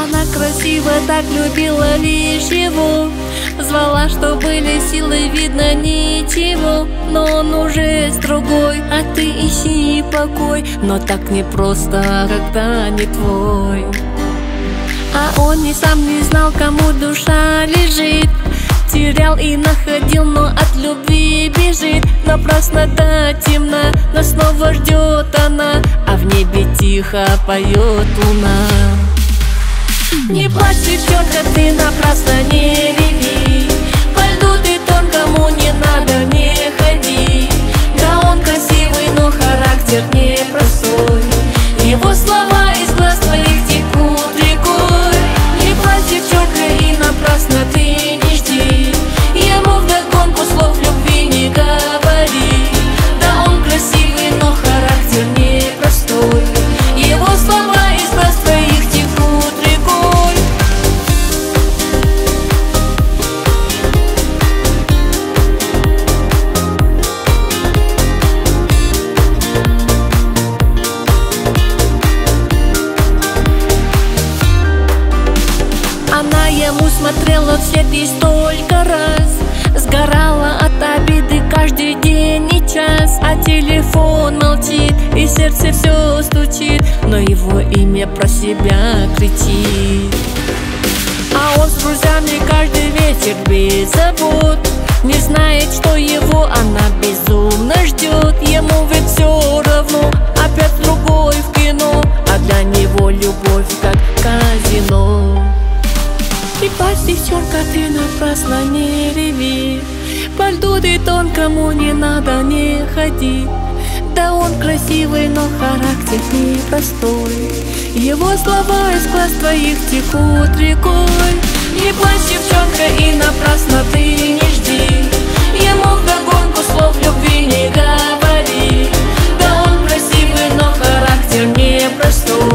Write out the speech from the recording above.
Она красиво так любила лишь его, звала, что были силы, видно ничего. Но он уже с другой, а ты ищи покой. Но так непросто, когда не твой. А он и сам не знал, кому душа лежит. Терял и находил, но от любви бежит. Напрасно да темна, но снова ждет она, а в небе тихо поет луна. Не плачь, девчонка, ты напрасно не реви. По льду ты тонкому не надо, не ходи. Да он красивый, но характер непростой. Его слова из глаз твоих текут рекой. Не плачь, девчонка, и напрасно ты не жди. Ему вдогонку слов любви не говори. Да он красивый, но характер непростой. Его слова из глаз твоих текут рекой. Она ему смотрела вслед и столько раз, сгорала от обиды каждый день и час. А телефон молчит, и сердце все стучит, но его имя про себя кричит. А он с друзьями каждый вечер без забот, не знает, что его она безумно ждет. Ему ведь все равно, опять другой в кино, а для него любовь как казино. И плачь, девчонка, ты напрасно не реви. По льду ты тонкому не надо, не ходи. Да он красивый, но характер непростой. Его слова из глаз твоих текут рекой. Не плачь, девчонка, и напрасно ты не жди. Ему вдогонку слов любви не говори. Да он красивый, но характер непростой.